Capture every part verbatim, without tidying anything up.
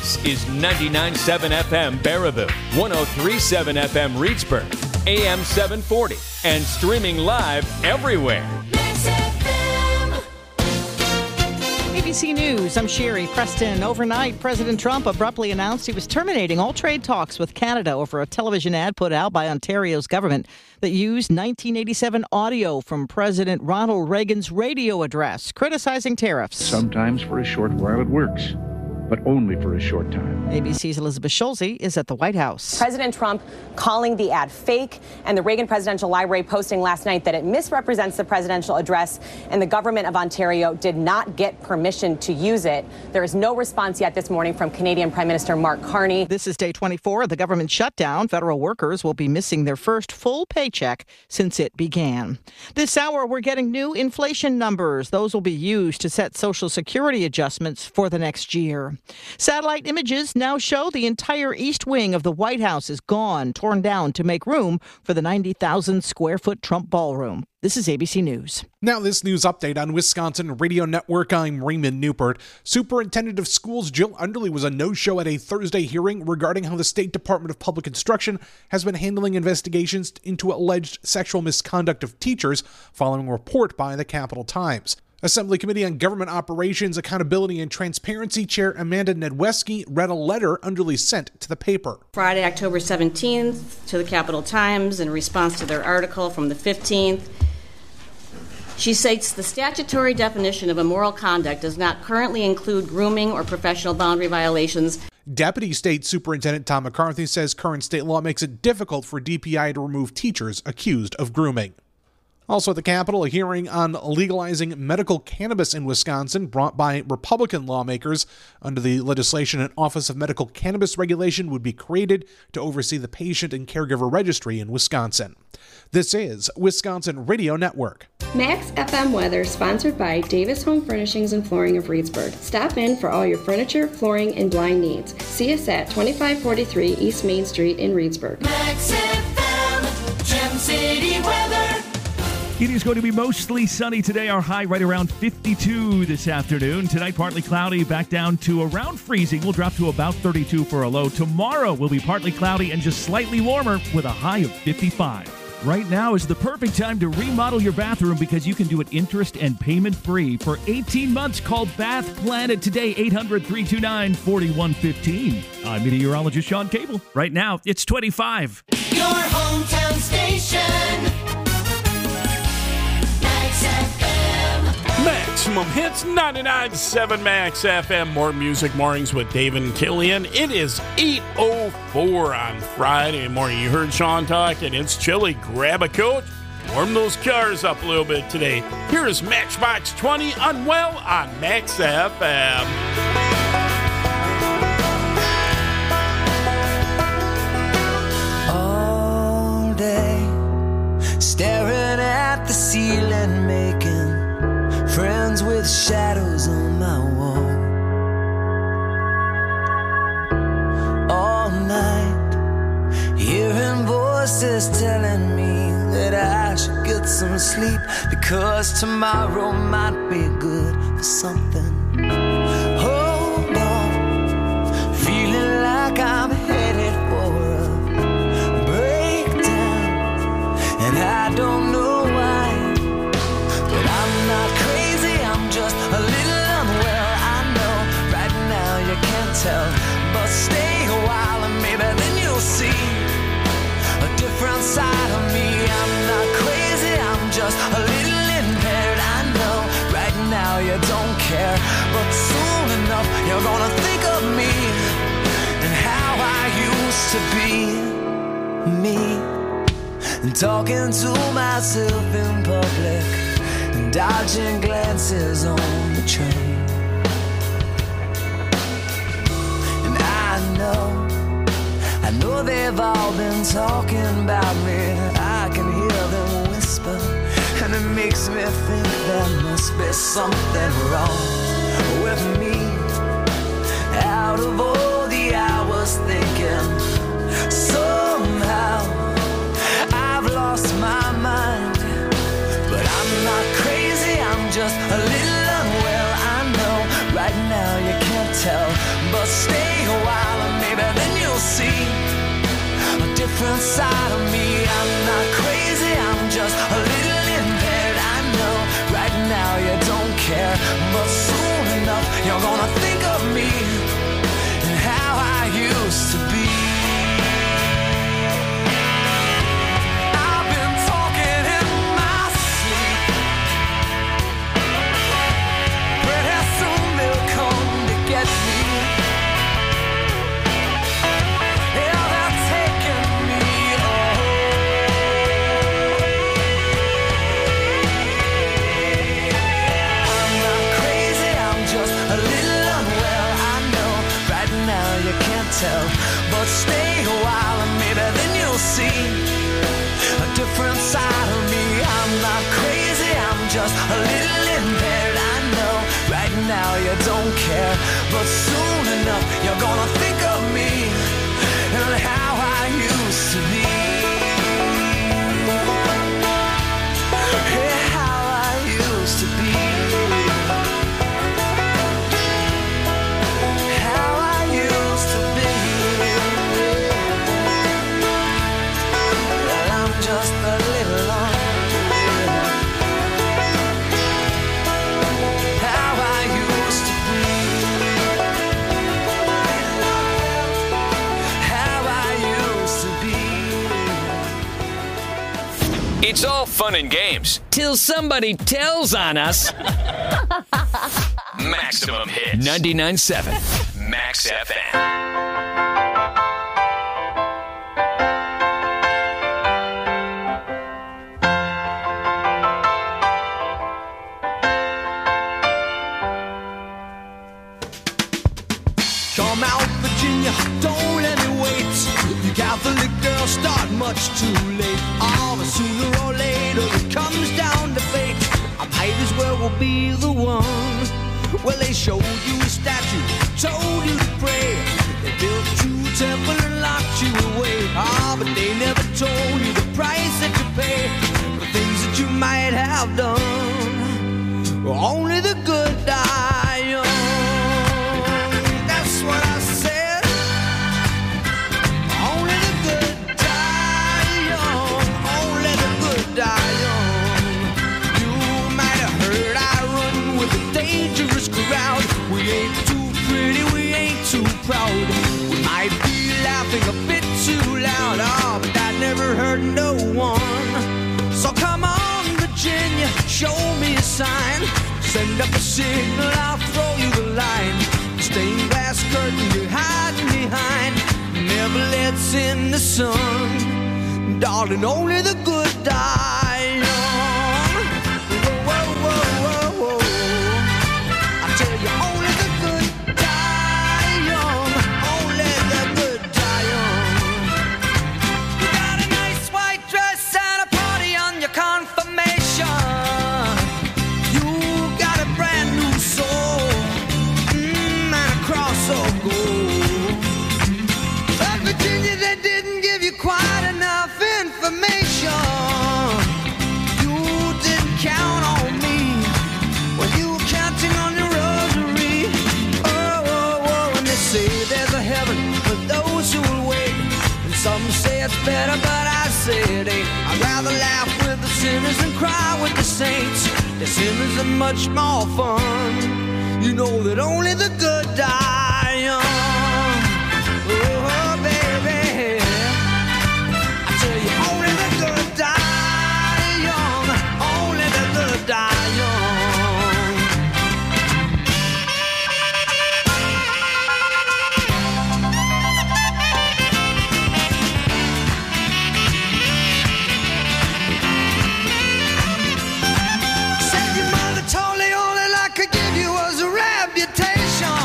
This is ninety-nine point seven F M Baraboo, one oh three point seven F M Reedsburg, A M seven forty, and streaming live everywhere. A B C News, I'm Sherry Preston. Overnight, President Trump abruptly announced he was terminating all trade talks with Canada over a television ad put out by Ontario's government that used nineteen eighty-seven audio from President Ronald Reagan's radio address criticizing tariffs. Sometimes for a short while it works, but only for a short time. A B C's Elizabeth Schulze is at the White House. President Trump calling the ad fake, and the Reagan Presidential Library posting last night that it misrepresents the presidential address, and the government of Ontario did not get permission to use it. There is no response yet this morning from Canadian Prime Minister Mark Carney. This is day twenty-four of the government shutdown. Federal workers will be missing their first full paycheck since it began. This hour, we're getting new inflation numbers. Those will be used to set Social Security adjustments for the next year. Satellite images now show the entire east wing of the White House is gone, torn down to make room for the ninety thousand square foot Trump ballroom. This is A B C News. Now this news update on Wisconsin Radio Network. I'm Raymond Newport. Superintendent of Schools Jill Underly was a no-show at a Thursday hearing regarding how the State Department of Public Instruction has been handling investigations into alleged sexual misconduct of teachers following a report by the Capital Times. Assembly Committee on Government Operations, Accountability, and Transparency Chair Amanda Nedweski read a letter Underly sent to the paper. Friday, October seventeenth, to the Capital Times in response to their article from the fifteenth. She cites the statutory definition of immoral conduct does not currently include grooming or professional boundary violations. Deputy State Superintendent Tom McCarthy says current state law makes it difficult for D P I to remove teachers accused of grooming. Also at the Capitol, a hearing on legalizing medical cannabis in Wisconsin brought by Republican lawmakers. Under the legislation, an Office of Medical Cannabis Regulation would be created to oversee the patient and caregiver registry in Wisconsin. This is Wisconsin Radio Network. Max F M weather sponsored by Davis Home Furnishings and Flooring of Reedsburg. Stop in for all your furniture, flooring, and blind needs. See us at twenty-five forty-three East Main Street in Reedsburg. Max F M, Gem City weather. It is going to be mostly sunny today. Our high right around fifty-two this afternoon. Tonight, partly cloudy, back down to around freezing. We'll drop to about thirty-two for a low. Tomorrow will be partly cloudy and just slightly warmer with a high of fifty-five. Right now is the perfect time to remodel your bathroom because you can do it interest and payment free for eighteen months. Call Bath Planet today, eight hundred, three two nine, four one one five. I'm meteorologist Sean Cable. Right now, it's twenty-five. Your hometown station. Maximum Hits, ninety-nine point seven Max F M. More music mornings with Dave and Killian. It is eight oh four on Friday morning. You heard Sean talking. It's chilly. Grab a coat. Warm those cars up a little bit today. Here is Matchbox twenty, Unwell on Max F M. All day, staring at the ceiling, making friends with shadows on my wall. All night, hearing voices telling me that I should get some sleep, because tomorrow might be good for something. Hold on, feeling like I'm headed for a breakdown, and I don't know why, but I'm not crazy. Just a little unwell, I know. Right now you can't tell, but stay a while and maybe then you'll see a different side of me. I'm not crazy, I'm just a little impaired, I know. Right now you don't care, but soon enough you're gonna think of me and how I used to be me, and talking to myself in public, dodging glances on the train. And I know, I know they've all been talking about me. I can hear them whisper, and it makes me think there must be something wrong with me. Out of all the hours thinking, somehow I've lost my mind. But I'm not crazy, I'm just a little unwell, I know. Right now you can't tell. But stay a while and maybe then you'll see a different side of me. I'm not crazy, I'm just a little impaired. I know right now you don't care, but soon enough you're gonna think of me and how I used to be. I've been talking in my sleep. Pretty soon they'll come to get me. Yeah, they're taking me I'm not crazy, I'm just a little unwell. I know right now you can't tell, but stay a while and maybe then you'll see a different side of me. I'm not crazy, I'm just a little impaired. I know right now you don't care, but soon enough you're gonna think of me and how I used to be. Yeah, how I used to be. How I used to be. Well, I'm just a little lonely. How I used to be. How I used to be. It's all fun and games. Till somebody tells on us. Maximum Hits. ninety-nine point seven Max F M. Come out, Virginia, don't let me wait. You Catholic girls start much too late. Oh, but sooner or later it comes down to fate. I might as well will be the one. Well, they showed you a statue, told you to pray. They built you a temple and locked you away. Ah, but they never told you the price that you pay for the things that you might have done. Only the good die young. That's what I said. Only the good die young. Only the good die young. You might have heard I run with a dangerous crowd. We ain't too pretty, we ain't too proud. We might be laughing a bit too loud. Oh, but that never hurt no one. So come on, Virginia, show me a sign. Send up a signal, I'll throw you the line. Stained glass curtain you're hiding behind never lets in the sun. Darling, only the good die young. Whoa, whoa, whoa, whoa, whoa. I tell you, only the good die young. Only the good die young. You got a nice white dress and a party on your confirmation. You got a brand new soul, mm, and a cross of gold. But Virginia, they didn't give you quite enough information. You didn't count on me when you were counting on your rosary. Oh, oh, oh, and they say there's a heaven for those who will wait. And some say it's better, but I say it ain't. I'd rather laugh with the sinners than cry with the saints. The sinners are much more fun. You know that only the good die young. Oh, baby, I tell you, only the good die young. Only the good die young. Said your mother told me all that I could give you was a reputation.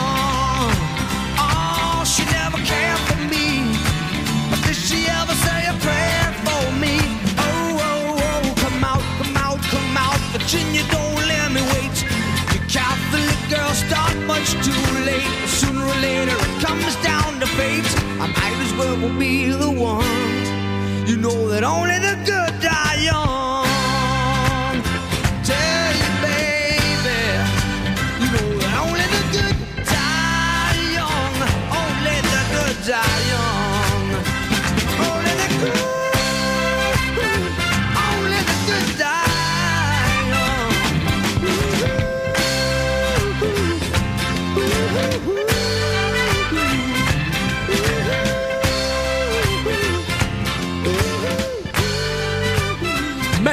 Oh, she never cared for me, but did she ever say a prayer for me? Oh, oh, oh, come out, come out, come out, Virginia, don't let me wait. You Catholic girls start much too late. Sooner or later it comes down to fate. I might as well be the one. You know that only the good die young. Tell you, baby, you know that only the good die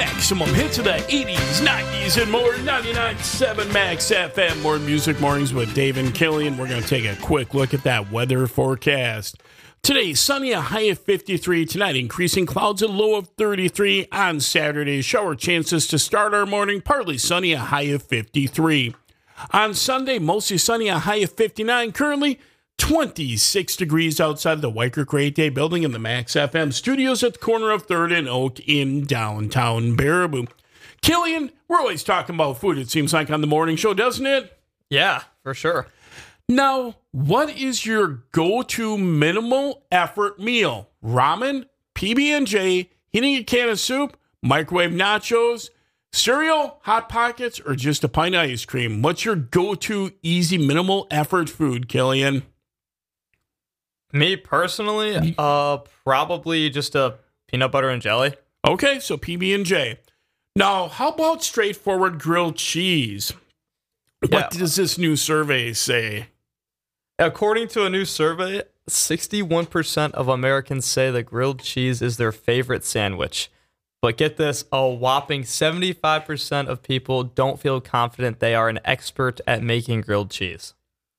maximum hits of the eighties, nineties, and more. ninety-nine point seven Max F M. More Music Mornings with Dave and Killian. We're going to take a quick look at that weather forecast. Today, sunny, a high of fifty-three. Tonight, increasing clouds, a low of thirty-three. On Saturday, shower chances to start our morning. Partly sunny, a high of fifty-three. On Sunday, mostly sunny, a high of fifty-nine. Currently, twenty-six degrees outside the Weicker Great Day building in the Max F M studios at the corner of third and Oak in downtown Baraboo. Killian, we're always talking about food, it seems like, on the morning show, doesn't it? Yeah, for sure. Now, what is your go-to minimal effort meal? Ramen, P B and J, heating a can of soup, microwave nachos, cereal, Hot Pockets, or just a pint of ice cream? What's your go-to easy minimal effort food, Killian? Me personally, uh, probably just a peanut butter and jelly. Okay, so P B and J. Now, how about straightforward grilled cheese? What Yeah. does this new survey say? According to a new survey, sixty-one percent of Americans say that grilled cheese is their favorite sandwich. But get this, a whopping seventy-five percent of people don't feel confident they are an expert at making grilled cheese.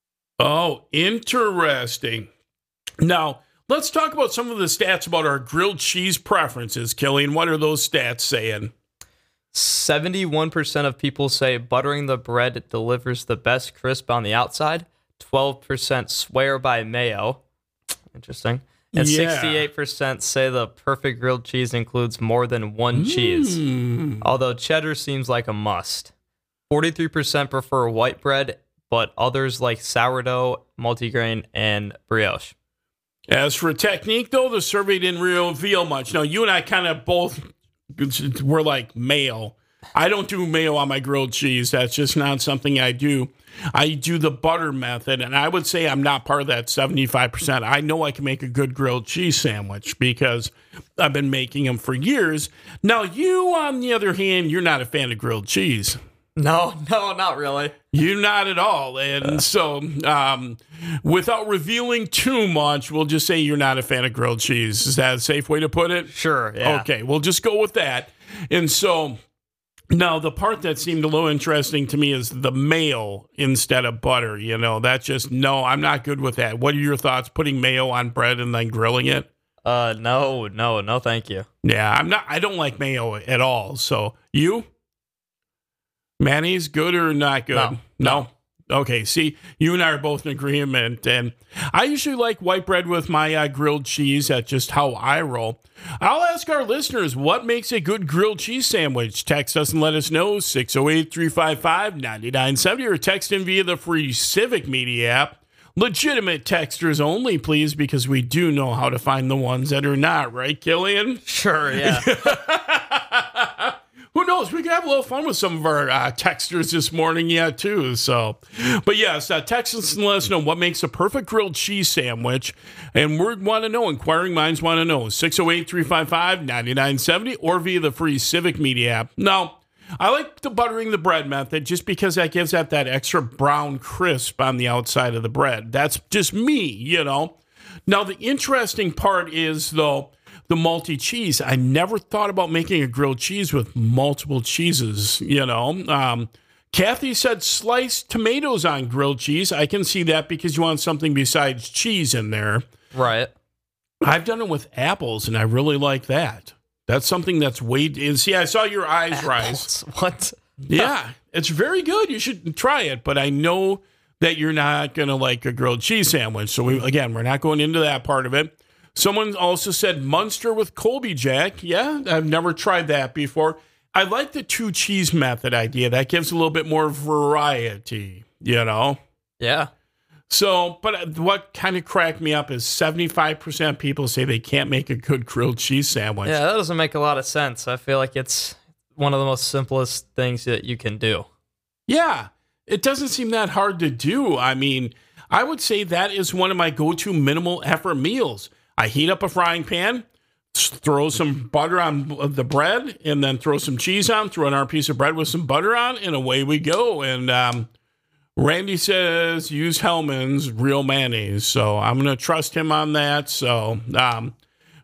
Oh, interesting. Now, let's talk about some of the stats about our grilled cheese preferences, Killian. What are those stats saying? seventy-one percent of people say buttering the bread delivers the best crisp on the outside. twelve percent swear by mayo. Interesting. And Yeah. sixty-eight percent say the perfect grilled cheese includes more than one cheese. Although cheddar seems like a must. forty-three percent prefer white bread, but others like sourdough, multigrain, and brioche. As for technique, though, the survey didn't reveal much. Now, you and I kind of both were like mayo. I don't do mayo on my grilled cheese. That's just not something I do. I do the butter method, and I would say I'm not part of that seventy-five percent. I know I can make a good grilled cheese sandwich because I've been making them for years. Now, you, on the other hand, you're not a fan of grilled cheese. No, no, not really. You're not at all. And so, um, without revealing too much, we'll just say you're not a fan of grilled cheese. Is that a safe way to put it? Sure, yeah. Okay, we'll just go with that. And so, now the part that seemed a little interesting to me is the mayo instead of butter. You know, that's just, no, I'm not good with that. What are your thoughts, putting mayo on bread and then grilling it? Uh, no, no, no, thank you. Yeah, I'm not, I don't like mayo at all. So, you? Mayonnaise, good or not good? No. No? Okay, see, you and I are both in agreement. And I usually like white bread with my uh, grilled cheese. That's just how I roll. I'll ask our listeners, what makes a good grilled cheese sandwich? Text us and let us know, six oh eight, three five five, nine nine seven oh, or text in via the free Civic Media app. Legitimate texters only, please, because we do know how to find the ones that are not, right, Killian? Sure, yeah. Who knows? We could have a little fun with some of our uh, texters this morning, yeah, too. So, but yes, uh, text us and let us know what makes a perfect grilled cheese sandwich. And we want to know, inquiring minds want to know, six oh eight, three five five, nine nine seven oh or via the free Civic Media app. Now, I like the buttering the bread method just because that gives that that extra brown crisp on the outside of the bread. That's just me, you know. Now, the interesting part is, though, the multi-cheese. I never thought about making a grilled cheese with multiple cheeses, you know. Um, Kathy said sliced tomatoes on grilled cheese. I can see that because you want something besides cheese in there. Right. I've done it with apples, and I really like that. That's something that's way... And see, I saw your eyes Apples. rise. What? Yeah, it's very good. You should try it, but I know that you're not going to like a grilled cheese sandwich. So, we, again, we're not going into that part of it. Someone also said Munster with Colby Jack. Yeah, I've never tried that before. I like the two cheese method idea. That gives a little bit more variety, you know? Yeah. So, but what kind of cracked me up is seventy-five percent of people say they can't make a good grilled cheese sandwich. Yeah, that doesn't make a lot of sense. I feel like it's one of the most simplest things that you can do. Yeah, it doesn't seem that hard to do. I mean, I would say that is one of my go-to minimal effort meals. I heat up a frying pan, throw some butter on the bread, and then throw some cheese on, throw another piece of bread with some butter on, and away we go. And um, Randy says use Hellman's real mayonnaise, so I'm going to trust him on that. So, um,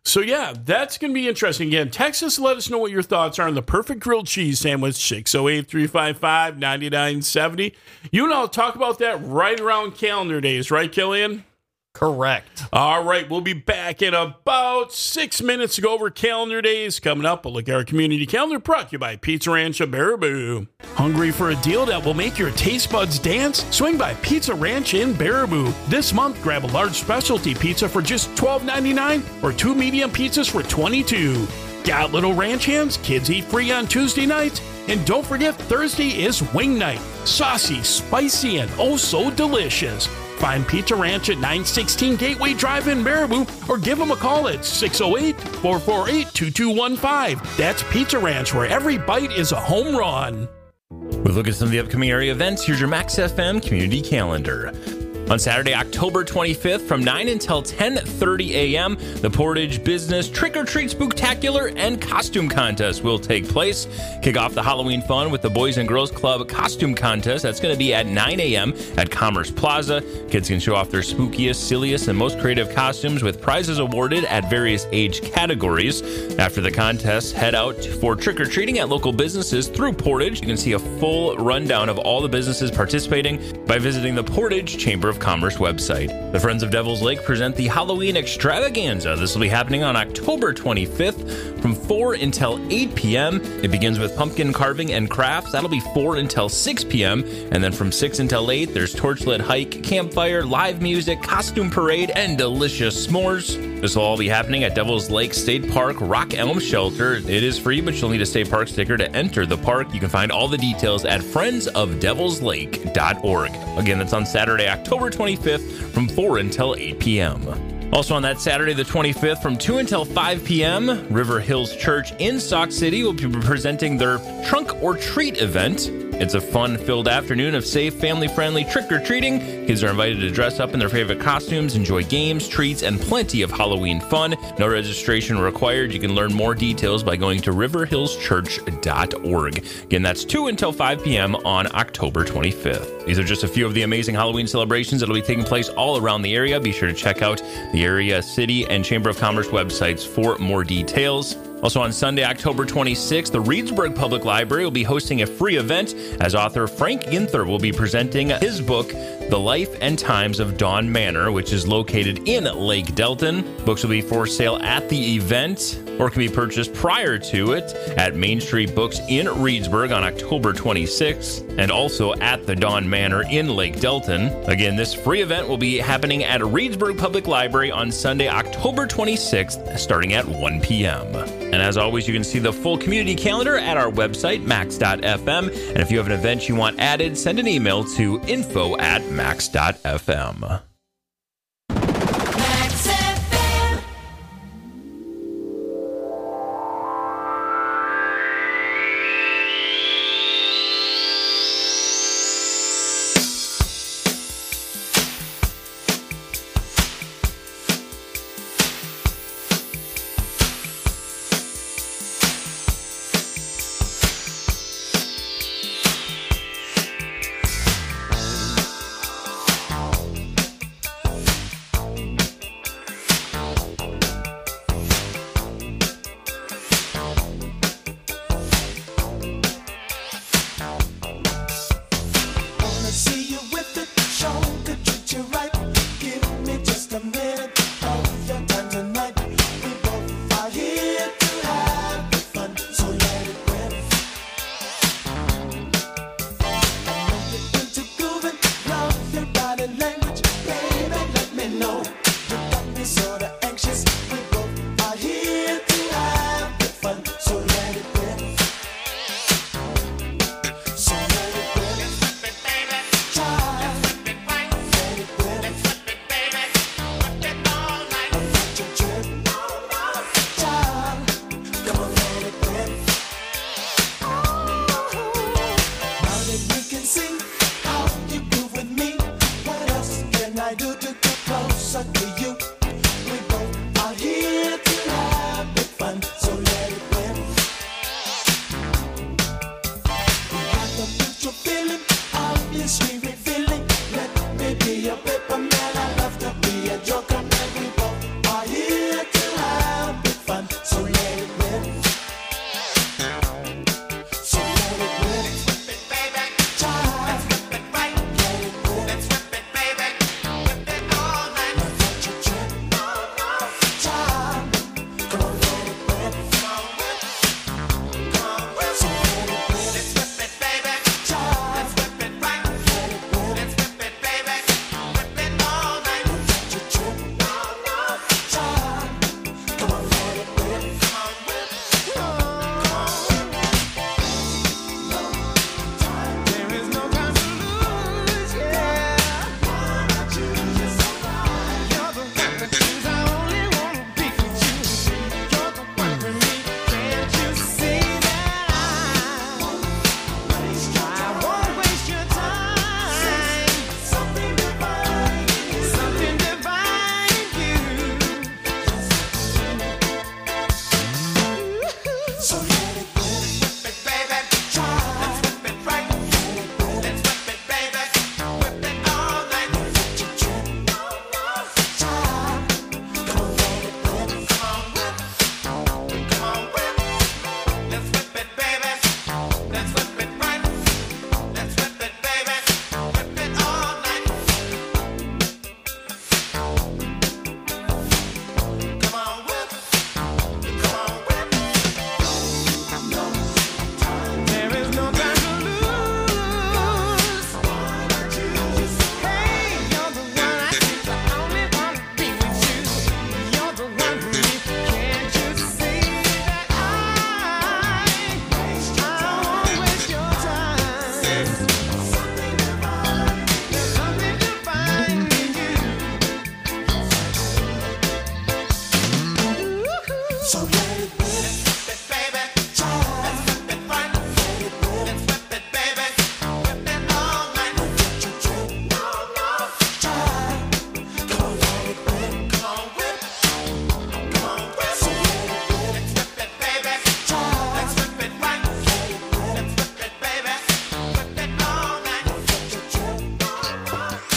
So, yeah, that's going to be interesting. Again, text us, let us know what your thoughts are on the perfect grilled cheese sandwich, six oh eight, three five five, nine nine seven oh. You and I'll talk about that right around calendar days, right, Killian? Correct. All right, we'll be back in about six minutes to go over calendar days. Coming up, a look at our community calendar brought to you by Pizza Ranch of Baraboo. Hungry for a deal that will make your taste buds dance? Swing by Pizza Ranch in Baraboo. This month, grab a large specialty pizza for just twelve ninety-nine or two medium pizzas for twenty-two dollars. Got little ranch hands? Kids eat free on Tuesday nights. And don't forget, Thursday is wing night. Saucy, spicy, and oh so delicious. Find Pizza Ranch at nine sixteen Gateway Drive in Baraboo or give them a call at six oh eight, four four eight, two two one five. That's Pizza Ranch, where every bite is a home run. We look at some of the upcoming area events. Here's your Max F M community calendar. On Saturday, October twenty-fifth, from nine until ten thirty a.m., the Portage Business Trick or Treat Spooktacular and Costume Contest will take place. Kick off the Halloween fun with the Boys and Girls Club Costume Contest. That's going to be at nine a.m. at Commerce Plaza. Kids can show off their spookiest, silliest, and most creative costumes with prizes awarded at various age categories. After the contest, head out for trick or treating at local businesses through Portage. You can see a full rundown of all the businesses participating by visiting the Portage Chamber of Commerce website. The Friends of Devil's Lake present the Halloween Extravaganza. This will be happening on October twenty-fifth from four until eight p.m. It begins with pumpkin carving and crafts. That'll be four until six p.m. And then from six until eight, there's torchlit hike, campfire, live music, costume parade, and delicious s'mores. This will all be happening at Devil's Lake State Park Rock Elm Shelter. It is free, but you'll need a state park sticker to enter the park. You can find all the details at friends of devils lake dot org. Again, that's on Saturday, October twenty-fifth from four until eight p.m. Also on that Saturday, the twenty-fifth, from two until five p.m., River Hills Church in Sauk City will be presenting their Trunk or Treat event. It's a fun-filled afternoon of safe, family-friendly trick-or-treating. Kids are invited to dress up in their favorite costumes, enjoy games, treats, and plenty of Halloween fun. No registration required. You can learn more details by going to river hills church dot org. Again, that's two until five p.m. on October twenty-fifth. These are just a few of the amazing Halloween celebrations that will be taking place all around the area. Be sure to check out the area, city, and Chamber of Commerce websites for more details. Also on Sunday, October twenty-sixth, the Reedsburg Public Library will be hosting a free event as author Frank Ginther will be presenting his book, The Life and Times of Dawn Manor, which is located in Lake Delton. Books will be for sale at the event or can be purchased prior to it at Main Street Books in Reedsburg on October twenty-sixth and also at the Dawn Manor in Lake Delton. Again, this free event will be happening at Reedsburg Public Library on Sunday, October twenty-sixth, starting at one p.m. And as always, you can see the full community calendar at our website, max dot f m. And if you have an event you want added, send an email to info at max dot f m.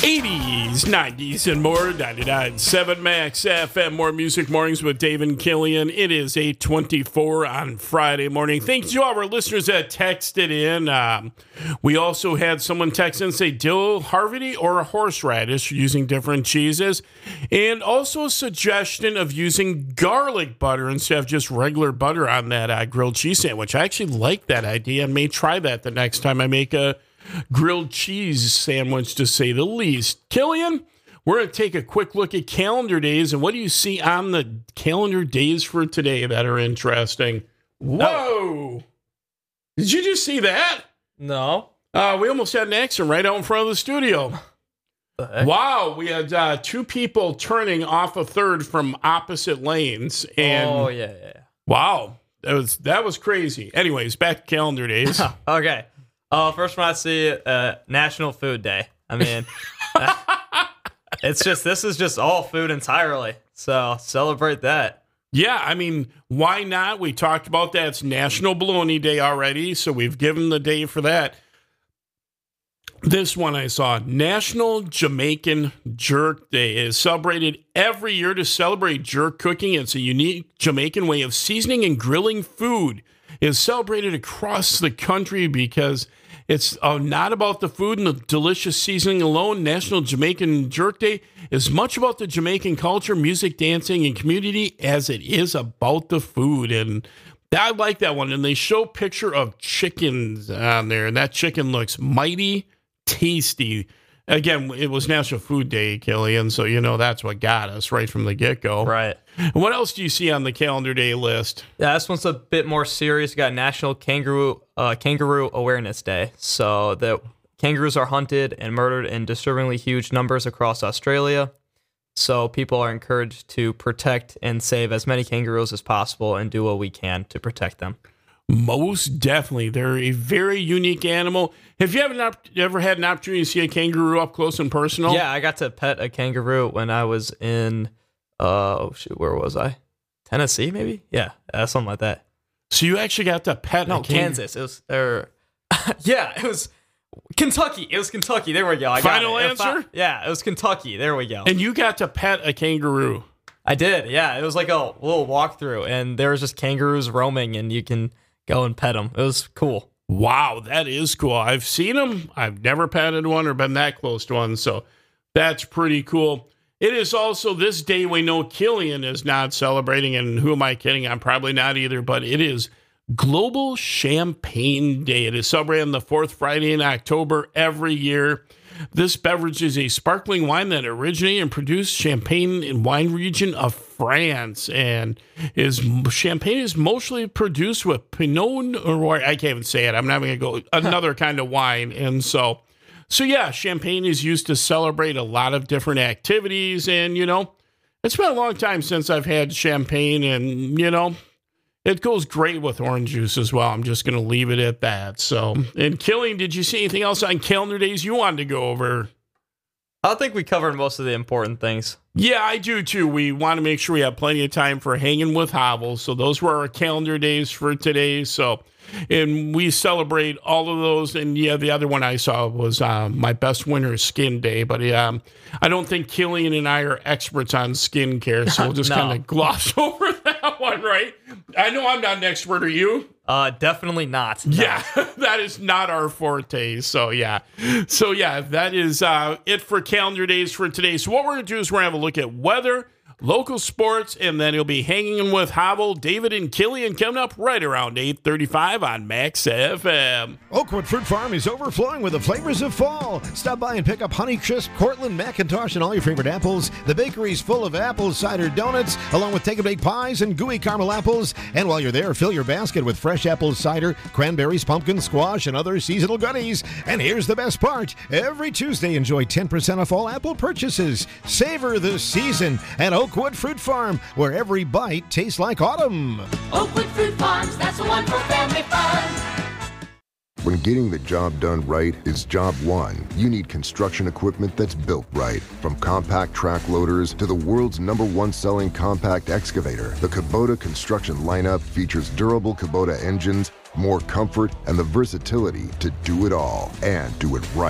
eighties, nineties, and more. ninety-nine point seven Max F M. More Music Mornings with Dave and Killian. It is eight twenty-four on Friday morning. Thanks to all our listeners that texted in. Um, we also had someone text in and say dill Harvey or a horseradish using different cheeses. And also a suggestion of using garlic butter instead of just regular butter on that uh, grilled cheese sandwich. I actually like that idea and may try that the next time I make a grilled cheese sandwich, to say the least. Killian, we're going to take a quick look at calendar days, and what do you see on the calendar days for today that are interesting? Whoa! Oh. Did you just see that? No. Uh, we almost had an accident right out in front of the studio. The heck? Wow, we had uh, two people turning off a third from opposite lanes. And oh, yeah, yeah. Wow, that was, that was crazy. Anyways, back to calendar days. Okay. Oh, first one I see, uh, National Food Day. I mean, it's just, this is just all food entirely. So celebrate that. Yeah, I mean, why not? We talked about that. It's National Bologna Day already, so we've given the day for that. This one I saw, National Jamaican Jerk Day, is celebrated every year to celebrate jerk cooking. It's a unique Jamaican way of seasoning and grilling food. It is celebrated across the country because it's uh, not about the food and the delicious seasoning alone. National Jamaican Jerk Day is much about the Jamaican culture, music, dancing, and community as it is about the food. And I like that one. And they show a picture of chickens on there, and that chicken looks mighty tasty. Again, it was National Food Day, Killian, so you know that's what got us right from the get-go. Right. What else do you see on the calendar day list? Yeah, this one's a bit more serious. You got National Kangaroo uh, Kangaroo Awareness Day. So the kangaroos are hunted and murdered in disturbingly huge numbers across Australia. So people are encouraged to protect and save as many kangaroos as possible and do what we can to protect them. Most definitely. They're a very unique animal. Have you ever, ever had an opportunity to see a kangaroo up close and personal? Yeah, I got to pet a kangaroo when I was in, uh, oh shoot, where was I? Tennessee, maybe? Yeah, uh, something like that. So you actually got to pet no, a kangaroo? Kansas. It was, or, yeah, it was Kentucky. It was Kentucky. There we go. I Final got it. answer? It, yeah, it was Kentucky. There we go. And you got to pet a kangaroo? I did, yeah. It was like a little walkthrough, and there was just kangaroos roaming, and you can go and pet them. It was cool. Wow, that is cool. I've seen them. I've never petted one or been that close to one, so that's pretty cool. It is also this day we know Killian is not celebrating, and who am I kidding? I'm probably not either, but it is Global Champagne Day. It is celebrated on the fourth Friday in October every year. This beverage is a sparkling wine that originated and produced Champagne in wine region of France, and is champagne is mostly produced with Pinot or I can't even say it. I'm not going to go another kind of wine, and so so yeah, champagne is used to celebrate a lot of different activities, and you know, it's been a long time since I've had champagne, and you know, it goes great with orange juice as well. I'm just going to leave it at that. So, and Killian, did you see anything else on calendar days you wanted to go over? I think we covered most of the important things. Yeah, I do too. We want to make sure we have plenty of time for hanging with Hobbles. So those were our calendar days for today. So, and we celebrate all of those. And yeah, the other one I saw was uh, my best winter skin day. But um, I don't think Killian and I are experts on skincare. So we'll just No. kind of gloss over that one, right? I know I'm not an expert. Are you? Uh, definitely not. No. Yeah, that is not our forte. So, yeah. So, yeah, that is uh, it for calendar days for today. So, what we're going to do is we're going to have a look at weather, local sports, and then you'll be hanging with Hobble, David, and Killian coming up right around eight thirty-five on Max F M. Oakwood Fruit Farm is overflowing with the flavors of fall. Stop by and pick up Honeycrisp, Cortland, McIntosh, and all your favorite apples. The bakery's full of apple cider donuts, along with take-and-bake pies and gooey caramel apples. And while you're there, fill your basket with fresh apple cider, cranberries, pumpkin, squash, and other seasonal goodies. And here's the best part. Every Tuesday, enjoy ten percent off all apple purchases. Savor the season at Oakwood Fruit Farm, where every bite tastes like autumn. Oakwood Fruit Farms, that's the one for family fun. When getting the job done right is job one, you need construction equipment that's built right. From compact track loaders to the world's number one selling compact excavator, the Kubota construction lineup features durable Kubota engines, more comfort, and the versatility to do it all and do it right.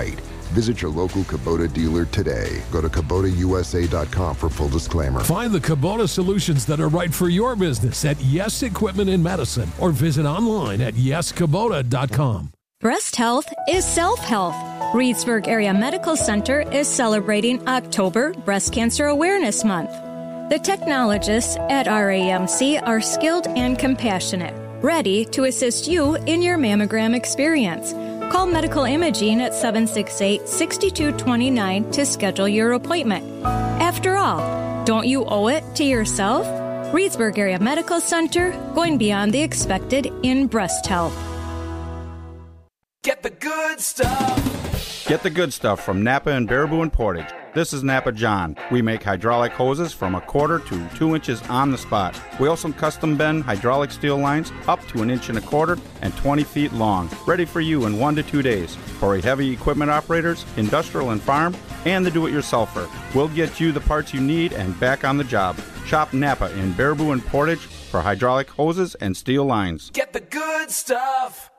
Visit your local Kubota dealer today. Go to Kubota U S A dot com for full disclaimer. Find the Kubota solutions that are right for your business at Yes Equipment in Madison or visit online at yes kubota dot com. Breast health is self-health. Reedsburg Area Medical Center is celebrating October Breast Cancer Awareness Month. The technologists at R A M C are skilled and compassionate, ready to assist you in your mammogram experience. Call Medical Imaging at seven six eight, six two two nine to schedule your appointment. After all, don't you owe it to yourself? Reedsburg Area Medical Center, going beyond the expected in breast health. Get the good stuff. Get the good stuff from Napa and Baraboo and Portage. This is Napa John. We make hydraulic hoses from a quarter to two inches on the spot. We also custom bend hydraulic steel lines up to an inch and a quarter and twenty feet long. Ready for you in one to two days. For heavy equipment operators, industrial and farm, and the do-it-yourselfer. We'll get you the parts you need and back on the job. Shop Napa in Baraboo and Portage for hydraulic hoses and steel lines. Get the good stuff.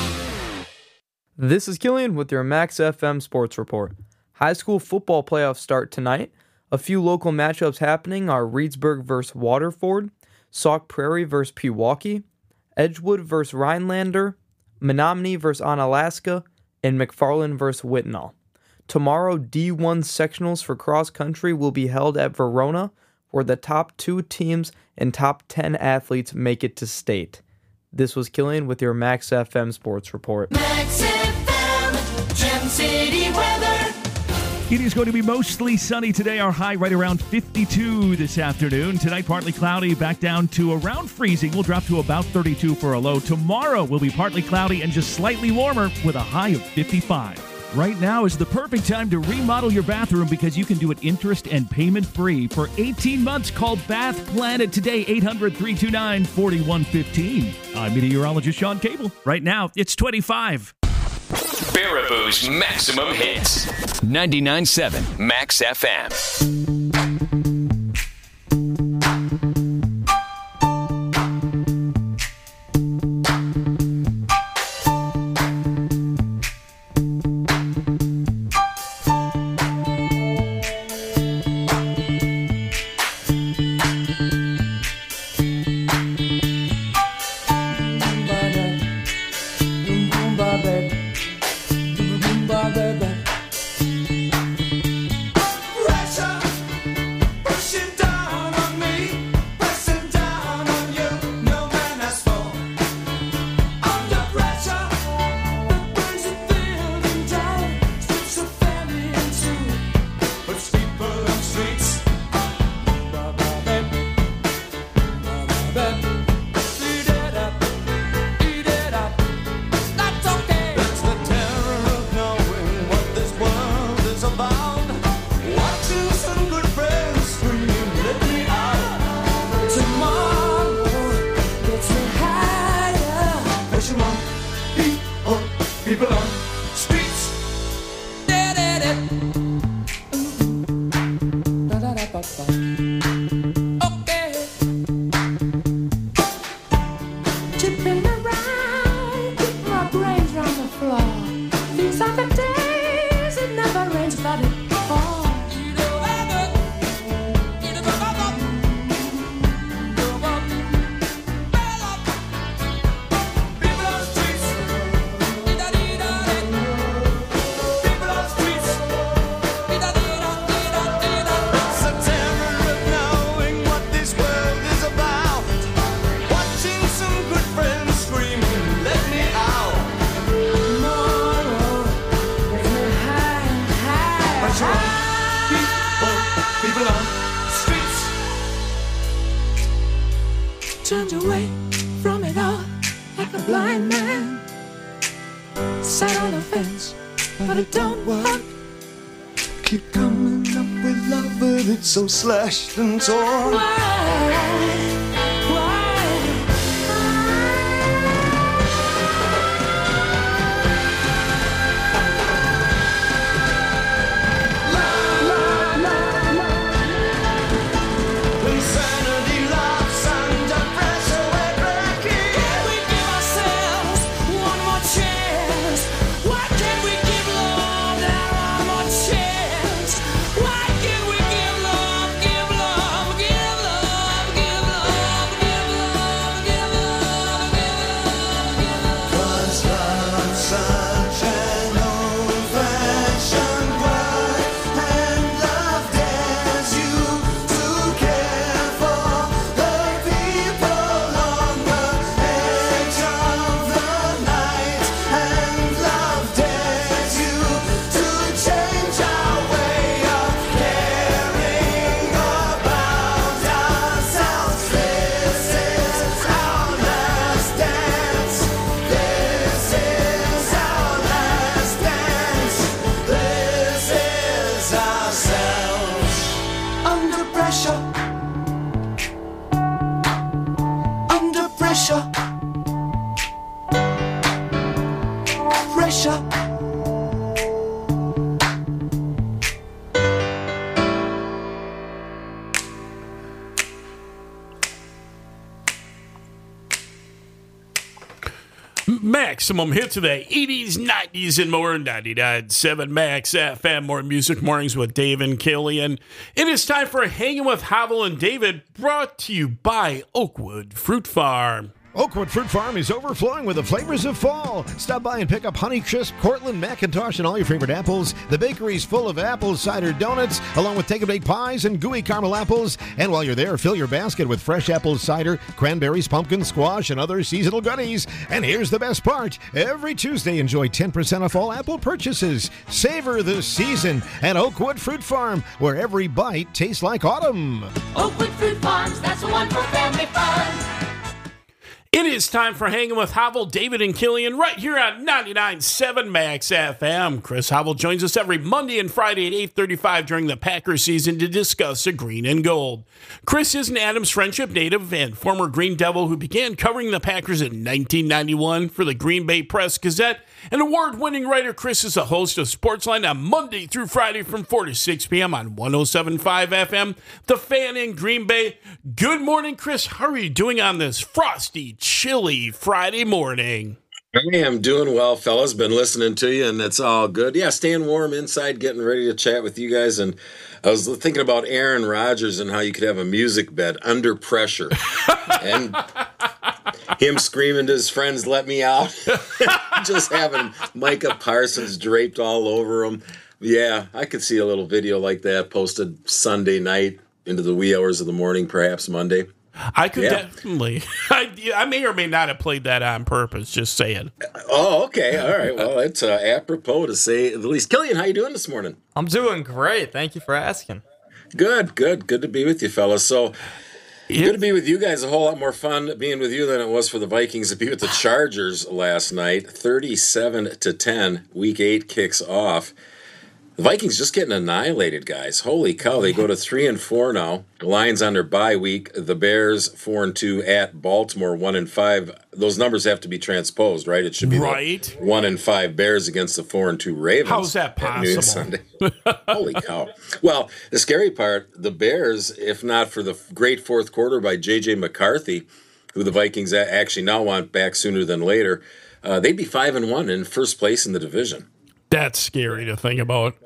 This is Killian with your Max F M Sports Report. High school football playoffs start tonight. A few local matchups happening are Reedsburg versus Waterford, Sauk Prairie versus Pewaukee, Edgewood versus Rhinelander, Menominee versus Onalaska, and McFarland versus Whitnall. Tomorrow, D one sectionals for cross country will be held at Verona, where the top two teams and top ten athletes make it to state. This was Killian with your Max F M Sports Report. Max F M, Gem City weather. It is going to be mostly sunny today. Our high right around fifty-two this afternoon. Tonight, partly cloudy, back down to around freezing. We'll drop to about thirty-two for a low. Tomorrow will be partly cloudy and just slightly warmer with a high of fifty-five. Right now is the perfect time to remodel your bathroom because you can do it interest and payment free. For eighteen months, call Bath Planet today, eight hundred, three two nine, four one one five. I'm meteorologist Sean Cable. Right now, it's twenty-five. Baraboo's Maximum Hits. ninety-nine point seven Max F M. Turned away from it all like a blind man. Sat on the fence, but it don't work. Keep coming up with love, but it's so slashed and torn. Why? Why can't we give love that such an old-fashioned word, and love dares you to care for the people on the edge of the night, and love dares you to change our way of caring about ourselves. This is our last dance. This is our last dance. This is ourselves. Under pressure. Under pressure. Pressure. Maximum hits of the eighties, nineties, and more. ninety-nine point seven Max F M. More music mornings with Dave and Killian. It is time for Hanging with Havel and David, brought to you by Oakwood Fruit Farm. Oakwood Fruit Farm is overflowing with the flavors of fall. Stop by and pick up Honeycrisp, Cortland, Macintosh, and all your favorite apples. The bakery's full of apple cider donuts, along with take-and-bake pies and gooey caramel apples. And while you're there, fill your basket with fresh apple cider, cranberries, pumpkin, squash, and other seasonal goodies. And here's the best part. Every Tuesday, enjoy ten percent off all apple purchases. Savor the season at Oakwood Fruit Farm, where every bite tastes like autumn. Oakwood Fruit Farms, that's the one for family fun. It is time for Hanging with Havel, David and Killian, right here on ninety-nine point seven Max F M. Chris Havel joins us every Monday and Friday at eight thirty-five during the Packers season to discuss the green and gold. Chris is an Adams Friendship native and former Green Devil who began covering the Packers in nineteen ninety-one for the Green Bay Press-Gazette. An award-winning writer, Chris is the host of Sportsline on Monday through Friday from four to six p.m. on one oh seven point five F M. The Fan in Green Bay. Good morning, Chris. How are you doing on this frosty, chilly Friday morning? I am doing well, fellas. Been listening to you, and it's all good. Yeah, staying warm inside, getting ready to chat with you guys. And I was thinking about Aaron Rodgers and how you could have a music bed under pressure. And him screaming to his friends, "Let me out." Just having Micah Parsons draped all over him. Yeah, I could see a little video like that posted Sunday night into the wee hours of the morning, perhaps Monday. I could Yeah. definitely. I, I may or may not have played that on purpose, just saying. Oh, okay. All right. Well, it's uh, apropos to say the least. Killian, how you doing this morning? I'm doing great. Thank you for asking. Good, good. Good to be with you, fellas. So, good to be with you guys. A whole lot more fun being with you than it was for the Vikings to be with the Chargers last night. thirty-seven to ten. Week eight kicks off. The Vikings just getting annihilated, guys. Holy cow. They go to three and four now. The Lions on their bye week. The Bears four and two at Baltimore, one and five. Those numbers have to be transposed, right? It should be right. The one and five Bears against the four and two Ravens. How's that at noon possible? Sunday. Holy cow. Well, the scary part, the Bears, if not for the great fourth quarter by J J McCarthy, who the Vikings actually now want back sooner than later, uh, they'd be five and one in first place in the division. That's scary to think about.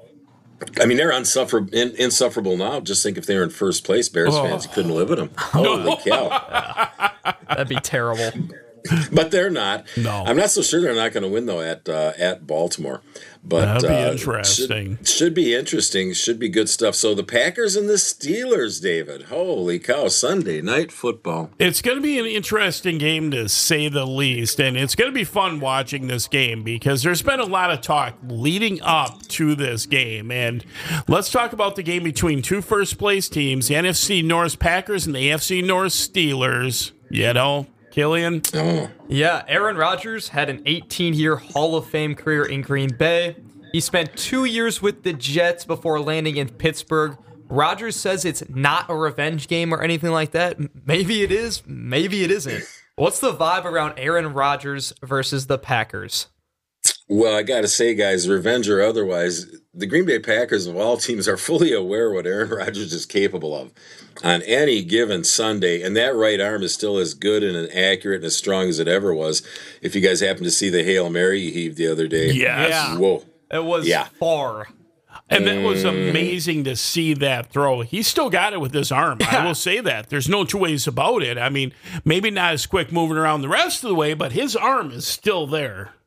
I mean, they're unsuffer- in- insufferable now. Just think if they were in first place, Bears Oh. fans, you couldn't live with them. Holy cow. That'd be terrible. But they're not. No. I'm not so sure they're not going to win, though, at uh, at Baltimore. But That'd be uh, interesting. Should, should be interesting. Should be good stuff. So the Packers and the Steelers, David. Holy cow. Sunday night football. It's going to be an interesting game, to say the least, and it's going to be fun watching this game because there's been a lot of talk leading up to this game. And let's talk about the game between two first-place teams, the N F C North Packers and the A F C North Steelers. You know, Killian? Oh. Yeah, Aaron Rodgers had an eighteen-year Hall of Fame career in Green Bay. He spent two years with the Jets before landing in Pittsburgh. Rodgers says it's not a revenge game or anything like that. Maybe it is, maybe it isn't. What's the vibe around Aaron Rodgers versus the Packers? Well, I got to say, guys, revenge or otherwise, the Green Bay Packers of all teams are fully aware what Aaron Rodgers is capable of on any given Sunday. And that right arm is still as good and accurate and as strong as it ever was. If you guys happen to see the Hail Mary he heaved the other day. Yes. Yeah. Whoa. It was yeah. far. And that was amazing to see that throw. He still got it with his arm. I will say that. There's no two ways about it. I mean, maybe not as quick moving around the rest of the way, but his arm is still there.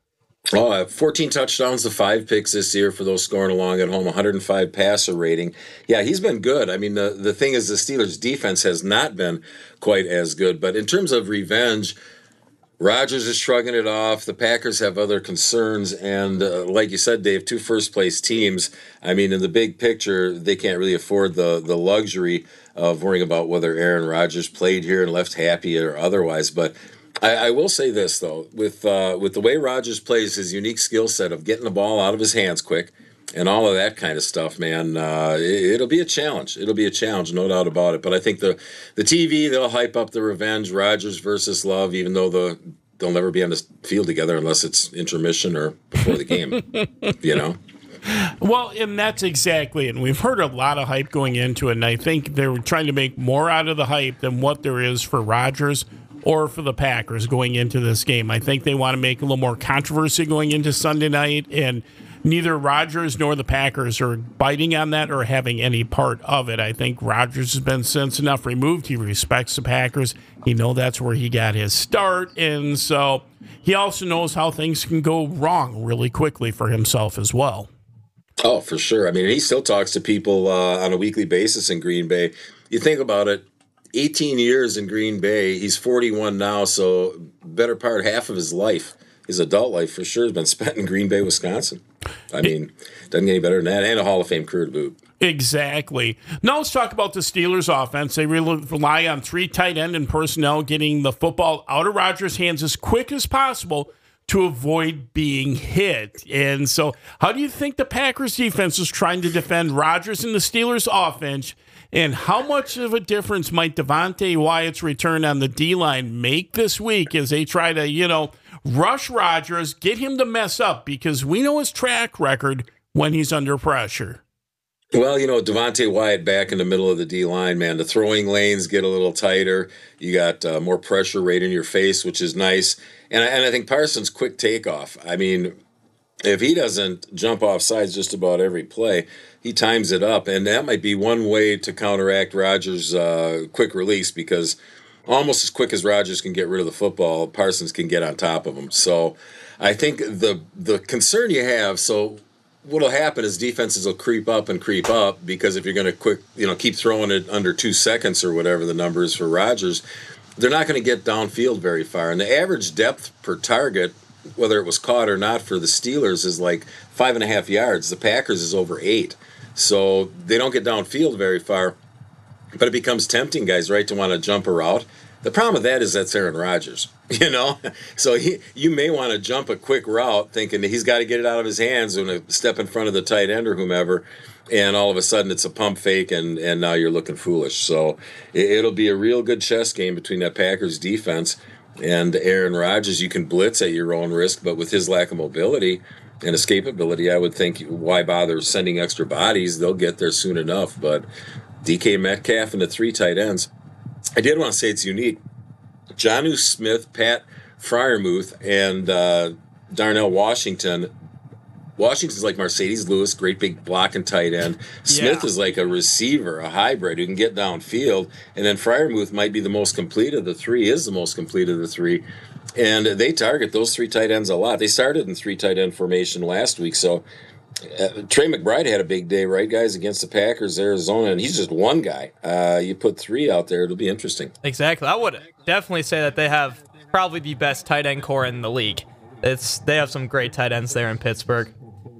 Oh, fourteen touchdowns to five picks this year for those scoring along at home, one hundred five passer rating. Yeah, he's been good. I mean, the, the thing is the Steelers' defense has not been quite as good. But in terms of revenge, Rodgers is shrugging it off. The Packers have other concerns. And uh, like you said, Dave, two first-place teams. I mean, in the big picture, they can't really afford the, the luxury of worrying about whether Aaron Rodgers played here and left happy or otherwise. But I, I will say this, though. With uh, with the way Rodgers plays, his unique skill set of getting the ball out of his hands quick and all of that kind of stuff, man, uh, it, it'll be a challenge. It'll be a challenge, no doubt about it. But I think the, the T V, they'll hype up the revenge, Rodgers versus Love, even though the they'll never be on the field together unless it's intermission or before the game, you know? Well, and that's exactly it. And we've heard a lot of hype going into it, and I think they're trying to make more out of the hype than what there is for Rodgers or for the Packers going into this game. I think they want to make a little more controversy going into Sunday night, and neither Rodgers nor the Packers are biting on that or having any part of it. I think Rodgers has been since enough removed. He respects the Packers. He knows that's where he got his start, and so he also knows how things can go wrong really quickly for himself as well. Oh, for sure. I mean, he still talks to people uh, on a weekly basis in Green Bay. You think about it, eighteen years in Green Bay. He's forty-one now, so better part half of his life, his adult life for sure, has been spent in Green Bay, Wisconsin. I mean, doesn't get any better than that, and a Hall of Fame career to boot. Exactly. Now let's talk about the Steelers' offense. They really rely on three tight end and personnel getting the football out of Rodgers' hands as quick as possible to avoid being hit. And so how do you think the Packers defense is trying to defend Rodgers and the Steelers' offense? And how much of a difference might Devontae Wyatt's return on the D-line make this week as they try to, you know, rush Rodgers, get him to mess up? Because we know his track record when he's under pressure. Well, you know, Devontae Wyatt back in the middle of the D-line, man. The throwing lanes get a little tighter. You got uh, more pressure right in your face, which is nice. And I, and I think Parsons' quick takeoff. I mean, if he doesn't jump off sides just about every play, he times it up. And that might be one way to counteract Rodgers' uh, quick release, because almost as quick as Rodgers can get rid of the football, Parsons can get on top of him. So I think the the concern you have, so what'll happen is defenses will creep up and creep up, because if you're going to quick, you know, keep throwing it under two seconds or whatever the number is for Rodgers, they're not going to get downfield very far. And the average depth per target, whether it was caught or not, for the Steelers is like five and a half yards. The Packers is over eight. So they don't get downfield very far, but it becomes tempting, guys, right, to want to jump a route. The problem with that is that's Aaron Rodgers, you know? So he, you may want to jump a quick route thinking that he's got to get it out of his hands and step in front of the tight end or whomever, and all of a sudden it's a pump fake, and, and now you're looking foolish. So it, it'll be a real good chess game between that Packers defense and Aaron Rodgers. You can blitz at your own risk, but with his lack of mobility and escapability, I would think, why bother sending extra bodies? They'll get there soon enough. But D K Metcalf and the three tight ends. I did want to say it's unique. Jonnu Smith, Pat Freiermuth, and uh, Darnell Washington. Washington's like Mercedes Lewis, great big blocking tight end. Smith yeah. is like a receiver, a hybrid who can get downfield. And then Freiermuth might be the most complete of the three, is the most complete of the three. And they target those three tight ends a lot. They started in three tight end formation last week. So uh, Trey McBride had a big day, right, guys, against the Packers, Arizona. And he's just one guy. Uh, you put three out there, it'll be interesting. Exactly. I would definitely say that they have probably the best tight end core in the league. It's They have some great tight ends there in Pittsburgh.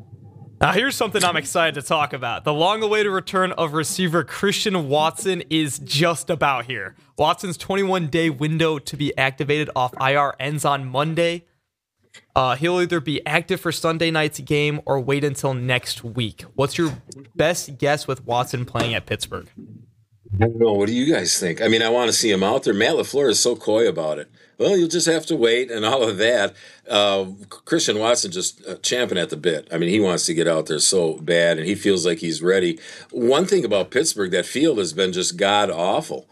Now, here's something I'm excited to talk about. The long-awaited return of receiver Christian Watson is just about here. Watson's twenty-one day window to be activated off I R ends on Monday. Uh, he'll either be active for Sunday night's game or wait until next week. What's your best guess with Watson playing at Pittsburgh? I don't know. What do you guys think? I mean, I want to see him out there. Matt LaFleur is so coy about it. Well, you'll just have to wait and all of that. Uh, Christian Watson just uh, champing at the bit. I mean, he wants to get out there so bad, and he feels like he's ready. One thing about Pittsburgh, that field has been just god-awful.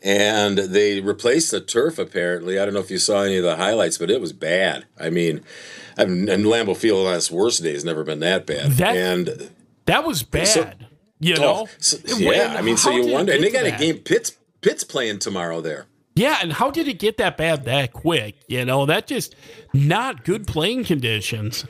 And they replaced the turf, apparently. I don't know if you saw any of the highlights, but it was bad. I mean, and Lambeau Field on its worst day has never been that bad. That, and that was bad. So, You know, oh, so, yeah. I mean, so you wonder, and they got that? a game. Pitt's Pitt's playing tomorrow there. Yeah, and how did it get that bad that quick? You know, that just not good playing conditions.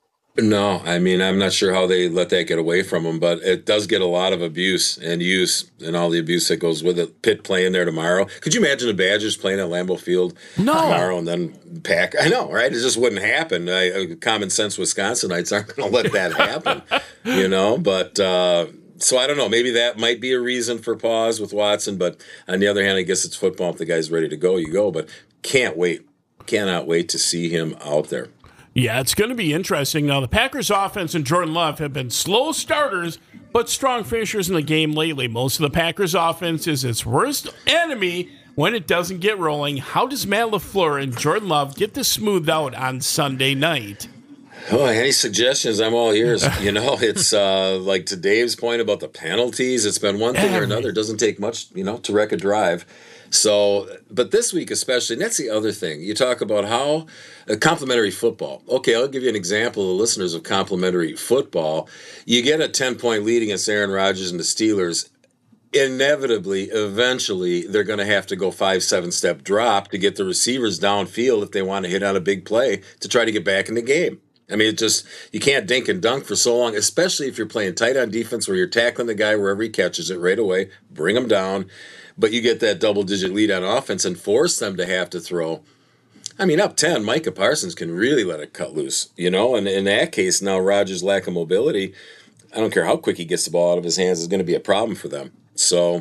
No, I mean, I'm not sure how they let that get away from them, but it does get a lot of abuse and use and all the abuse that goes with it. Pitt playing there tomorrow. Could you imagine the Badgers playing at Lambeau Field no. tomorrow and then Pack? I know, right? It just wouldn't happen. I, common sense Wisconsinites aren't going to let that happen, you know, but uh, so I don't know. Maybe that might be a reason for pause with Watson, but on the other hand, I guess it's football. If the guy's ready to go, you go, but can't wait. Cannot wait to see him out there. Yeah, it's going to be interesting. Now, the Packers' offense and Jordan Love have been slow starters, but strong finishers in the game lately. Most of the Packers' offense is its worst enemy when it doesn't get rolling. How does Matt LaFleur and Jordan Love get this smoothed out on Sunday night? Oh, any suggestions? I'm all ears. You know, it's uh, like to Dave's point about the penalties. It's been one thing or another. It doesn't take much, you know, to wreck a drive. So, but this week especially, and that's the other thing. You talk about how uh, complimentary football. Okay, I'll give you an example of the listeners of complimentary football. You get a ten-point lead against Aaron Rodgers and the Steelers. Inevitably, eventually, they're going to have to go five, seven-step drop to get the receivers downfield if they want to hit on a big play to try to get back in the game. I mean, it just, you can't dink and dunk for so long, especially if you're playing tight on defense where you're tackling the guy wherever he catches it right away, bring him down. But you get that double-digit lead on offense and force them to have to throw. I mean, up ten, Micah Parsons can really let it cut loose, you know? And in that case, now Rodgers' lack of mobility, I don't care how quick he gets the ball out of his hands, is going to be a problem for them. So,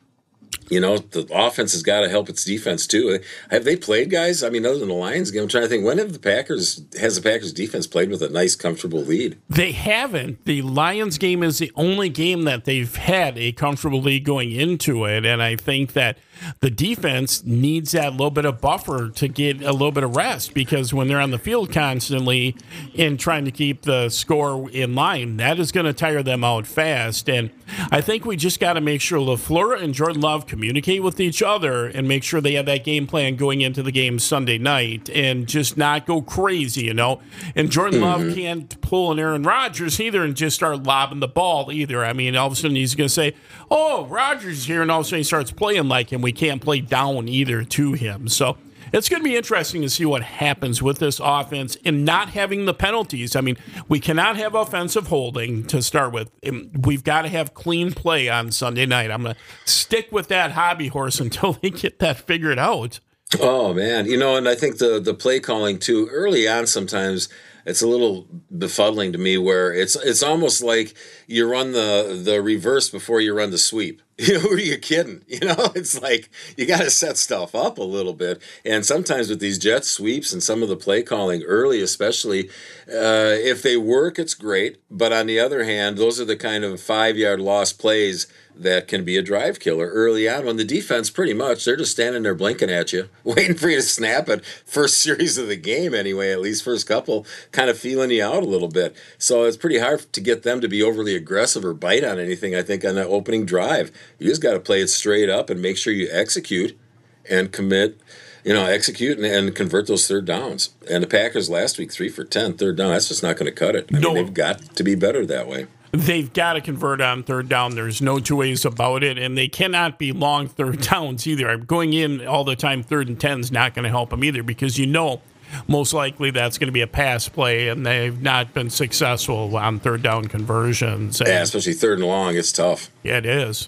you know, the offense has got to help its defense, too. Have they played, guys? I mean, other than the Lions game, I'm trying to think, when have the Packers, has the Packers defense played with a nice, comfortable lead? They haven't. The Lions game is the only game that they've had a comfortable lead going into it, and I think that the defense needs that little bit of buffer to get a little bit of rest, because when they're on the field constantly and trying to keep the score in line, that is going to tire them out fast. And I think we just got to make sure LaFleur and Jordan Love communicate with each other and make sure they have that game plan going into the game Sunday night and just not go crazy, you know. And Jordan mm-hmm. Love can't pull an Aaron Rodgers either and just start lobbing the ball either. I mean, all of a sudden he's going to say, oh, Rodgers is here, and all of a sudden he starts playing like him. We can't play down either to him. So it's going to be interesting to see what happens with this offense and not having the penalties. I mean, we cannot have offensive holding to start with. We've got to have clean play on Sunday night. I'm going to stick with that hobby horse until they get that figured out. Oh, man. You know, and I think the, the play calling, too, early on sometimes it's a little befuddling to me where it's it's almost like you run the, the reverse before you run the sweep. You know, who are you kidding? You know, it's like you got to set stuff up a little bit. And sometimes with these jet sweeps and some of the play calling early, especially, uh, if they work, it's great. But on the other hand, those are the kind of five-yard loss plays that can be a drive killer early on when the defense pretty much, they're just standing there blinking at you, waiting for you to snap it. First series of the game anyway, at least first couple, kind of feeling you out a little bit. So it's pretty hard to get them to be overly aggressive or bite on anything, I think, on that opening drive. You just got to play it straight up and make sure you execute and commit, you know, execute and, and convert those third downs. And the Packers last week, three for ten, third down, that's just not going to cut it. I no. mean, they've got to be better that way. They've got to convert on third down. There's no two ways about it. And they cannot be long third downs either. Going in all the time, third and ten is not going to help them either, because you know most likely that's going to be a pass play, and they've not been successful on third down conversions. And yeah, especially third and long, it's tough. Yeah, it is.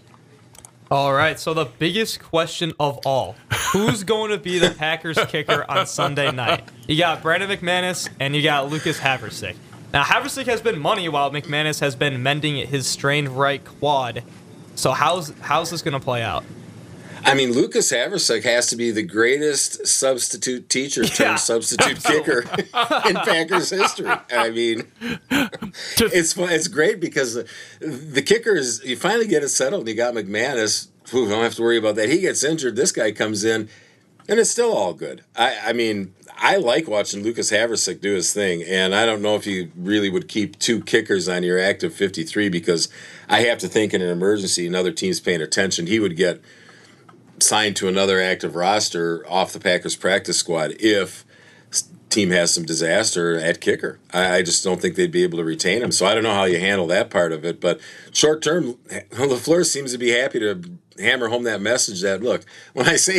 All right, so the biggest question of all, who's going to be the Packers kicker on Sunday night? You got Brandon McManus and you got Lucas Haversick. Now, Haversick has been money while McManus has been mending his strained right quad. So how's how's this going to play out? I mean, Lucas Haversick has to be the greatest substitute teacher turned yeah, substitute absolutely. kicker in Packers history. I mean, it's it's great because the, the kicker is, you finally get it settled. You got McManus, who don't have to worry about that. He gets injured. This guy comes in, and it's still all good. I, I mean, I like watching Lucas Haversick do his thing, and I don't know if you really would keep two kickers on your active fifty-three, because I have to think in an emergency, another team's paying attention, he would get signed to another active roster off the Packers practice squad if team has some disaster at kicker. I, I just don't think they'd be able to retain him. So I don't know how you handle that part of it. But short term, LaFleur seems to be happy to hammer home that message that, look, when I say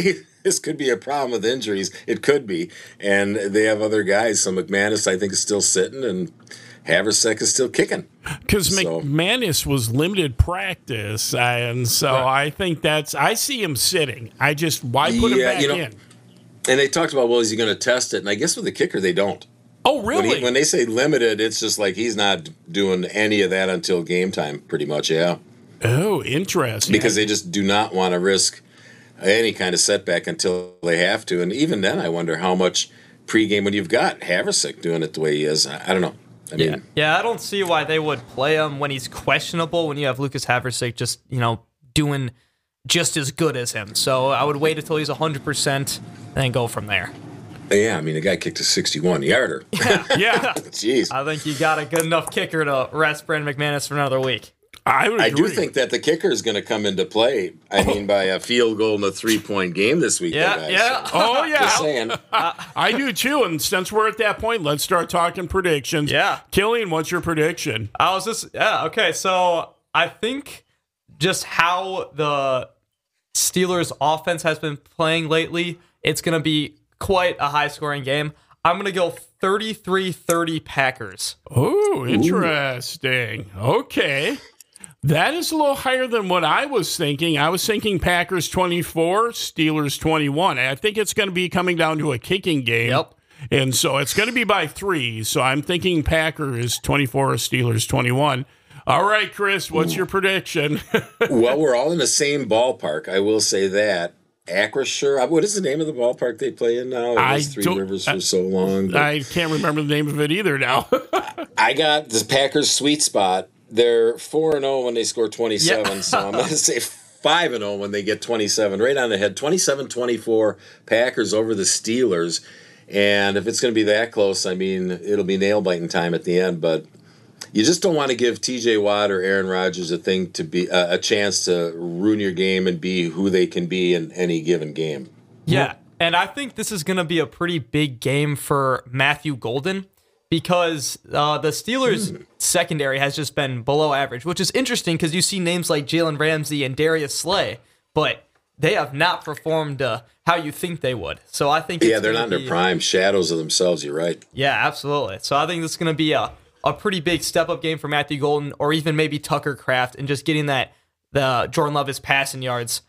this could be a problem with injuries. It could be. And they have other guys. So McManus, I think, is still sitting, and Haversick is still kicking. Because So- McManus was limited practice, and so Right. I think that's, I see him sitting. I just, why put him Yeah, back you know, in? And they talked about, well, is he going to test it? And I guess with the kicker, they don't. Oh, When, really? he, when they say limited, it's just like he's not doing any of that until game time, pretty much, yeah. Oh, interesting. Because they just do not want to risk any kind of setback until they have to. And even then, I wonder how much pregame when you've got Haversick doing it the way he is. I, I don't know. I yeah. mean, yeah, I don't see why they would play him when he's questionable when you have Lucas Haversick just, you know, doing just as good as him. So I would wait until he's one hundred percent and then go from there. yeah, I mean, the guy kicked a sixty-one yarder. Yeah. Jeez. I think you got a good enough kicker to rest Brandon McManus for another week. I would I do agree. think that the kicker is going to come into play. I mean, by a field goal in a three-point game this week. Yeah, guys. yeah. Oh, yeah. Just saying. I do too. And since we're at that point, let's start talking predictions. Yeah. Killian, what's your prediction? I was just, yeah, okay. So I think just how the Steelers offense has been playing lately, it's going to be quite a high scoring game. I'm going to go thirty-three thirty Packers. Oh, interesting. Okay. That is a little higher than what I was thinking. I was thinking Packers twenty-four, Steelers twenty-one. I think it's going to be coming down to a kicking game. Yep. And so it's going to be by three. So I'm thinking Packers twenty-four, Steelers twenty-one. All right, Chris, what's your prediction? Well, we're all in the same ballpark. I will say that. Acrisure. What is the name of the ballpark they play in now? It I was Three don't- Rivers for so long. but I can't remember the name of it either now. I got the Packers' sweet spot. They're four and zero when they score twenty-seven. Yeah. So I'm going to say five and zero when they get twenty-seven. Right on the head. twenty-seven twenty-four Packers over the Steelers. And if it's going to be that close, I mean, it'll be nail biting time at the end. But you just don't want to give T J Watt or Aaron Rodgers a thing to be uh, a chance to ruin your game and be who they can be in any given game. Yeah, and I think this is going to be a pretty big game for Matthew Golden because uh, the Steelers' mm. secondary has just been below average, which is interesting because you see names like Jalen Ramsey and Darius Slay, but they have not performed uh, how you think they would. So I think yeah, it's they're not in be, their prime, shadows of themselves. You're right. Yeah, absolutely. So I think this is going to be a a pretty big step up game for Matthew Golden, or even maybe Tucker Kraft, and just getting that the Jordan Love is passing yards.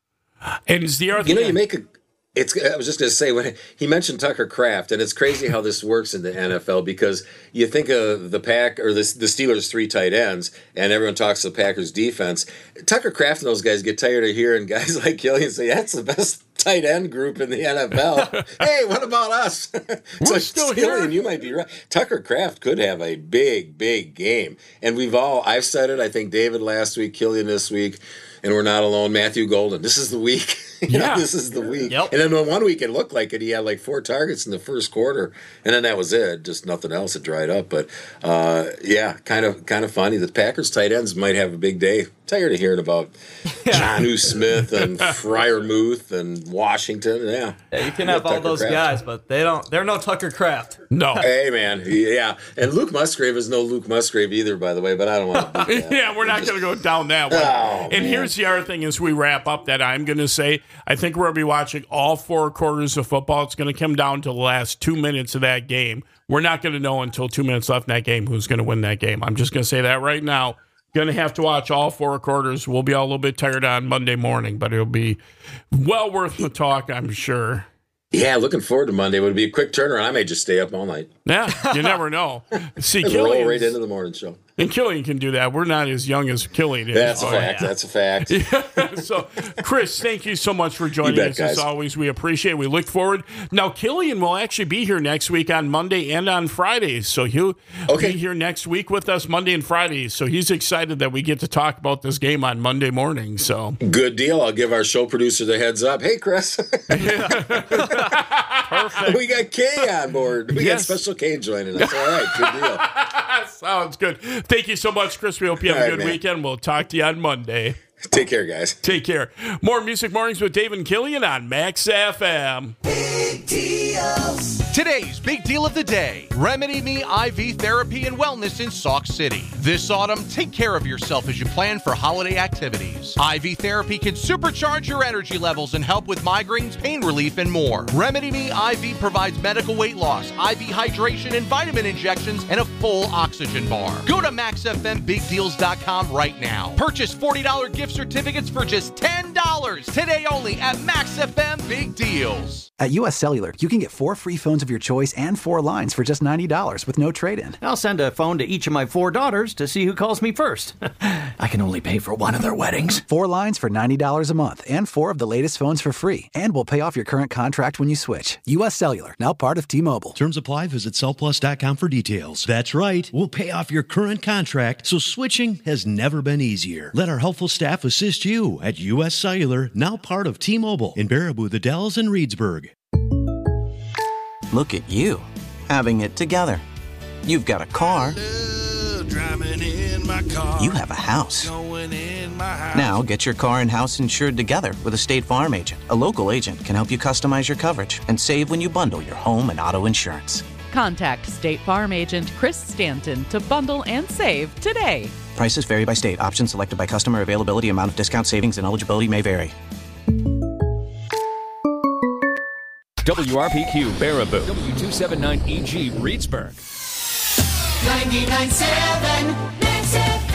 And is the other you know, thing- you make a. It's. I was just going to say when he mentioned Tucker Kraft, and it's crazy how this works in the N F L because you think of the Pack or the the Steelers' three tight ends, and everyone talks to the Packers' defense. Tucker Kraft and those guys get tired of hearing guys like Killian say that's the best tight end group in the N F L. Hey, what about us? So still Killian, here. you might be right. Tucker Kraft could have a big, big game, and we've all. I've said it. I think David last week, Killian this week. And we're not alone. Matthew Golden. This is the week. You know, Yeah. this is the week. Yep. And then on one week it looked like it. He had like four targets in the first quarter, and then that was it. Just nothing else. It dried up. But uh, yeah, kind of kind of funny. The Packers tight ends might have a big day. Tired of hearing about Jonnu Smith and Freiermuth and Washington. Yeah. Yeah, you can Yeah, have all Tucker those Kraft. guys, but they don't. They're no Tucker Kraft. No. Hey man, yeah. And Luke Musgrave is no Luke Musgrave either, by the way. But I don't want to. Do that. Yeah, we're not going to go down that one. Oh, and man. here's the other thing as we wrap up that I'm going to say, I think we're going to be watching all four quarters of football. It's going to come down to the last two minutes of that game. We're not going to know until two minutes left in that game who's going to win that game. I'm just going to say that right now. Going to have to watch all four quarters. We'll be all a little bit tired on Monday morning, but it'll be well worth the talk, I'm sure. Yeah, looking forward to Monday. It would be a quick turnaround. I may just stay up all night. Yeah, you never know. See, And roll right Killian's- into the morning show. And Killian can do that. We're not as young as Killian is. That's a but- fact. That's a fact. So, Chris, thank you so much for joining You bet, us. As guys. always, we appreciate it. We look forward. Now, Killian will actually be here next week on Monday and on Fridays. So he'll Okay. be here next week with us Monday and Fridays. So he's excited that we get to talk about this game on Monday morning. So Good deal. I'll give our show producer the heads up. Hey, Chris. perfect. We got Kay on board. We Yes. got Special K joining us. All right. Good deal. Sounds good. Thank you so much, Chris. We hope you have All a right, good man. weekend. We'll talk to you on Monday. Take care, guys. Take care. More Music Mornings with Dave and Killian on Max F M. Big deals. Today's big deal of the day, Remedy Me I V Therapy and Wellness in Sauk City. This autumn, take care of yourself as you plan for holiday activities. I V Therapy can supercharge your energy levels and help with migraines, pain relief, and more. Remedy Me I V provides medical weight loss, I V hydration, and vitamin injections, and a full oxygen bar. Go to max f m big deals dot com right now. Purchase forty dollars gift certificates for just ten dollars. Today only at Max F M Big Deals. At U S Cellular, you can get four free phones of your choice and four lines for just ninety dollars with no trade-in. I'll send a phone to each of my four daughters to see who calls me first. I can only pay for one of their weddings. Four lines for ninety dollars a month and four of the latest phones for free. And we'll pay off your current contract when you switch. U S Cellular, now part of T-Mobile. Terms apply. Visit cell plus dot com for details. That's right. We'll pay off your current contract, so switching has never been easier. Let our helpful staff assist you at U S Cellular, now part of T-Mobile in Baraboo, the Dells, and Reedsburg. Look at you, having it together. You've got a car. In my car. You have a house. In my house. Now get your car and house insured together with a State Farm agent. A local agent can help you customize your coverage and save when you bundle your home and auto insurance. Contact State Farm agent Chris Stanton to bundle and save today. Prices vary by state. Options selected by customer. Availability, amount of discount, savings, and eligibility may vary. W R P Q Baraboo, W two seventy-nine E G Reedsburg. ninety-nine point seven Max F M.